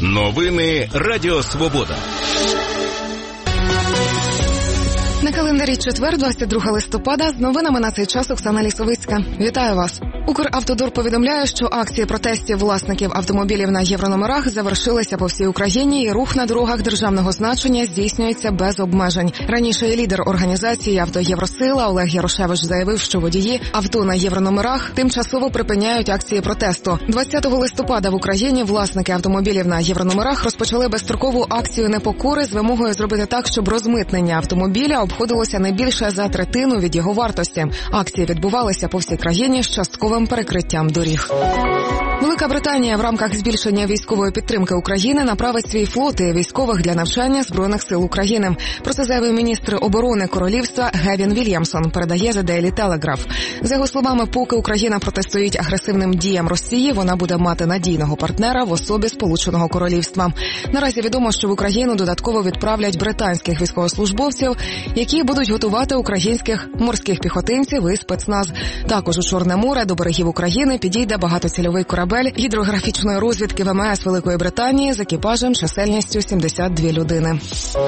Новини Радіо Свобода. На календарі четвер, 22 листопада, з новинами на цей час Оксана Лісовицька. Вітаю вас. Укравтодор повідомляє, що акції протестів власників автомобілів на єврономерах завершилися по всій Україні і рух на дорогах державного значення здійснюється без обмежень. Раніше лідер організації «Автоєвросила» Олег Ярошевич заявив, що водії авто на єврономерах тимчасово припиняють акції протесту. 20 листопада в Україні власники автомобілів на єврономерах розпочали безстрокову акцію непокори з вимогою зробити так, щоб розмитнення автомобіля обходилося не більше за третину від його вартості. Акції відбувалися по всій країні з частковим перекриттям доріг. Велика Британія в рамках збільшення військової підтримки України направить свій флот і військових для навчання Збройних сил України. Про це заявив міністр оборони королівства Гевін Вільямсон, передає The Daily Telegraph. За його словами, поки Україна протистоїть агресивним діям Росії, вона буде мати надійного партнера в особі Сполученого Королівства. Наразі відомо, що в Україну додатково відправлять британських військовослужбовців, які будуть готувати українських морських піхотинців і спецназ. Також у Чорне море до берегів України підійде багатоцільовий корабель гідрографічної розвідки ВМС Великої Британії з екіпажем чисельністю 72 людини.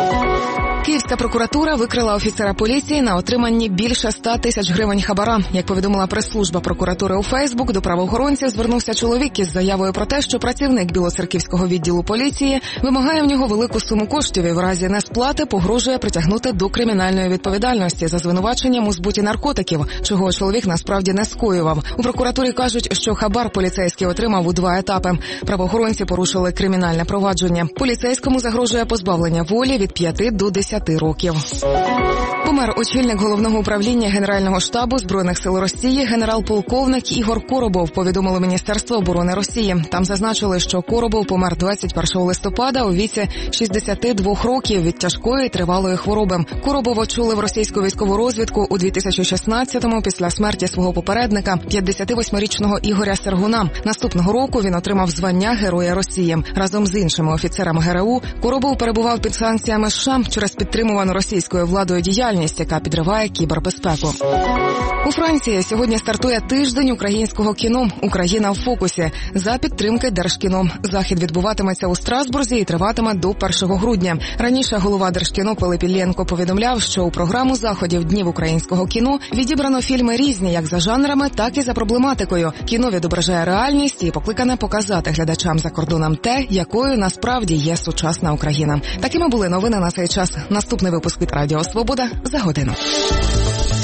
Київська прокуратура викрила офіцера поліції на отриманні більше 100 тисяч гривень хабара. Як повідомила прес-служба прокуратури у Фейсбук, до правоохоронців звернувся чоловік із заявою про те, що працівник Білоцерківського відділу поліції вимагає в нього велику суму коштів і в разі несплати погрожує притягнути до кримінальної відповідальності за звинуваченням у збуті наркотиків, чого чоловік насправді не скоював. У прокуратурі кажуть, що хабар поліцейський отримав у 2 етапи. Правоохоронці порушили кримінальне провадження. Поліцейському загрожує позбавлення волі від 5 до 10 років. Помер очільник Головного управління Генерального штабу Збройних сил Росії генерал-полковник Ігор Коробов, повідомило Міністерство оборони Росії. Там зазначили, що Коробов помер 21 листопада у віці 62 років від тяжкої тривалої хвороби. Коробов очолив російську військову розвідку у 2016-му після смерті свого попередника, 58-річного Ігоря Сергуна. Наступного року він отримав звання Героя Росії. Разом з іншими офіцерами ГРУ Коробов перебував під санкціями США через підтримувану російською владою діяльність, яка підриває кібербезпеку. У Франції сьогодні стартує тиждень українського кіно «Україна в фокусі» за підтримки Держкіно. Захід відбуватиметься у Страсбурзі і триватиме до 1 грудня. Раніше голова Держкіно Пилип Іллєнко повідомляв, що у програму заходів Днів українського кіно відібрано фільми різні як за жанрами, так і за проблематикою. Кіно відображає реальність і покликане показати глядачам за кордоном те, якою насправді є сучасна Україна. Такими були новини на цей час. Наступний випуск від Радіо Свобода за годину.